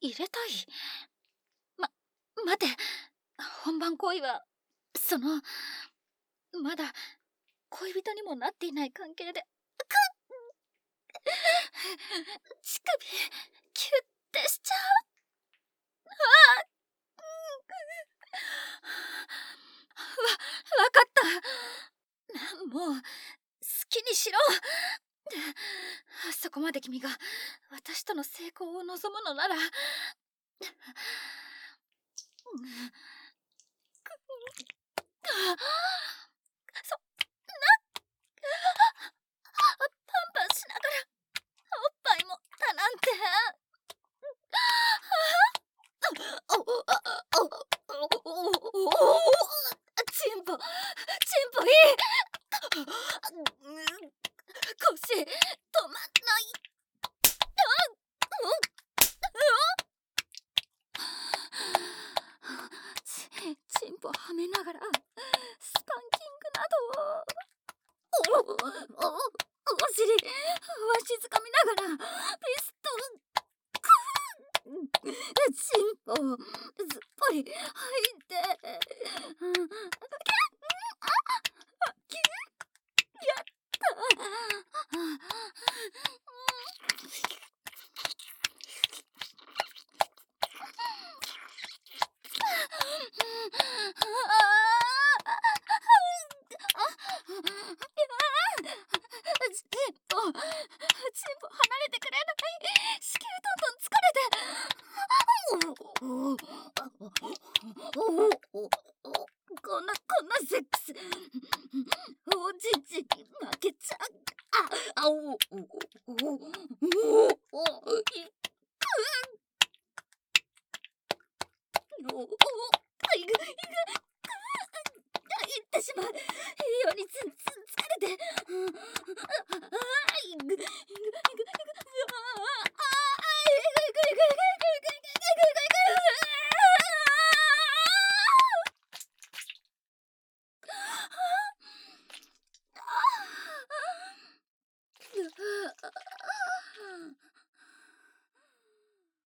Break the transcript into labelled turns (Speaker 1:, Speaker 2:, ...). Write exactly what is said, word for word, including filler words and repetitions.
Speaker 1: 入れたい。ま、待て。本番行為は、その、まだ恋人にもなっていない関係で、くっ乳首、キュッてしちゃう。ああ、わ、わかった。もう、好きにしろ。そこまで君が私との成功を望むのなら、そ、パンパンしながらおっぱいもだなんて。チンポ、チンポいい。腰止まんない。チ、チンポはめながらスパンキングなどを、お、お、お尻わしづかみながらピストル、チンポすっぽり吐いて、やった。チンポ、チンポ離れてくれない。子宮どんどん疲れて。こんなこんなセックスおじじ負けちゃう。あ、あおおおおおいくおおいくいくいってしまうようにつつ疲れて。いくいくいくいく